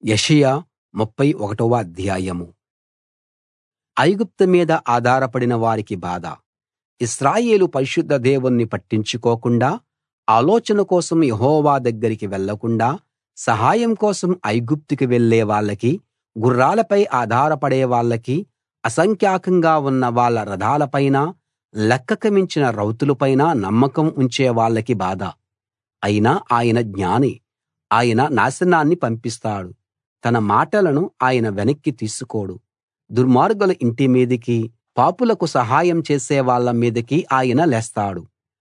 యెషయా 31వ అధ్యాయం. ఐగుప్తు మీద ఆధారపడిన వారికి బాధ. ఇశ్రాయేలు పరిశుద్ధ దేవుణ్ణి పట్టించుకోకుండా, ఆలోచన కోసం యెహోవా దగ్గరికి వెళ్ళకుండా, సహాయం కోసం ఐగుప్తుకి వెళ్ళే వాళ్ళకి, గుర్రాలపై ఆధారపడే వాళ్ళకి, అసంఖ్యాకంగా ఉన్న వాళ్ళ రథాలపైనా, లెక్కకు మించిన రౌతులపైనా నమ్మకం ఉంచే వాళ్ళకి బాధ. అయినా ఆయన జ్ఞాని. ఆయన నాశనాన్ని పంపిస్తాడు. తన మాటలను ఆయన వెనక్కి తీసుకోడు. దుర్మార్గుల ఇంటి మీదికి, పాపులకు సహాయం చేసే వాళ్ళ మీదికి ఆయన లేస్తాడు.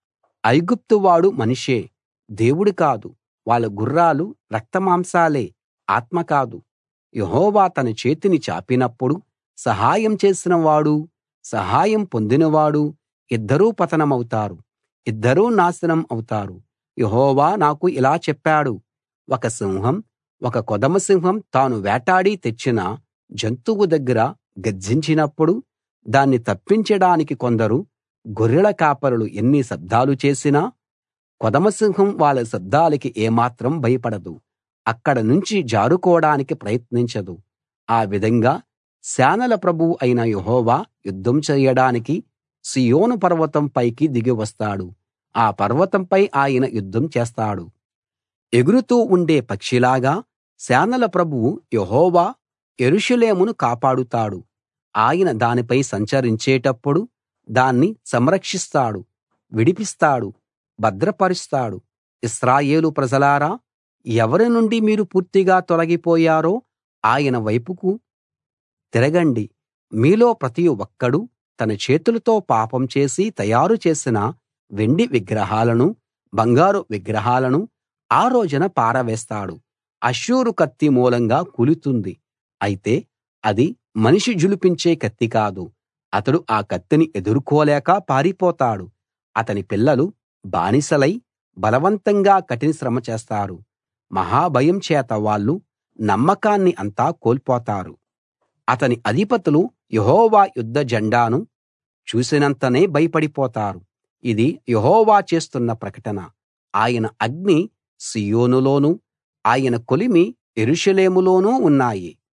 ఐగుప్తు వాడు మనిషే, దేవుడు కాదు. వాళ్ళ గుర్రాలు రక్తమాంసాలే, ఆత్మ కాదు. యెహోవా తన చేతిని చాపినప్పుడు సహాయం చేసిన వాడూ, సహాయం పొందినవాడూ ఇద్దరూ పతనమవుతారు. ఇద్దరూ నాశనం అవుతారు. యెహోవా నాకు ఇలా చెప్పాడు, ఒక సింహం, ఒక కొదమసింహం తాను వేటాడి తెచ్చిన జంతువు దగ్గర గర్జించినప్పుడు, దాన్ని తప్పించడానికి కొందరు గొర్రెల కాపరులు ఎన్ని శబ్దాలు చేసినా, కొదమసింహం వాళ్ళ శబ్దాలకి ఏమాత్రం భయపడదు. అక్కడ నుంచి జారుకోడానికి ప్రయత్నించదు. ఆ విధంగా సేనల ప్రభువు అయిన యెహోవా యుద్ధం చేయడానికి సీయోను పర్వతం పైకి దిగి వస్తాడు. ఆ పర్వతంపై ఆయన యుద్ధం చేస్తాడు. ఎగురుతూ ఉండే పక్షిలాగా సేనల ప్రభువు యెహోవా యెరూషలేమును కాపాడుతాడు. ఆయన దానిపై సంచరించేటప్పుడు దాన్ని సంరక్షిస్తాడు, విడిపిస్తాడు, భద్రపరుస్తాడు. ఇశ్రాయేలు ప్రజలారా, ఎవరి నుండి మీరు పూర్తిగా తొలగిపోయారో ఆయన వైపుకు తిరగండి. మీలో ప్రతి ఒక్కడూ తన చేతులతో పాపం చేసి తయారు చేసిన వెండి విగ్రహాలనూ, బంగారు విగ్రహాలనూ ఆ రోజున పారవేస్తాడు. అష్షూరు కత్తి మూలంగా కూలుతుంది. అయితే అది మనిషి ఝళిపించే కత్తి కాదు. అతడు ఆ కత్తిని ఎదుర్కోలేక పారిపోతాడు. అతని పిల్లలు బానిసలై బలవంతంగా కఠిన శ్రమ చేస్తారు. మహాభయం చేత వాళ్ళు నమ్మకాన్ని అంతా కోల్పోతారు. అతని అధిపతులు యెహోవా యుద్ధ జెండాను చూసినంతనే భయపడిపోతారు. ఇది యెహోవా చేస్తున్న ప్రకటన. ఆయన అగ్ని సీయోనులోనూ, ఆయన కొలిమి యెరూషలేములోనూ ఉన్నాయి.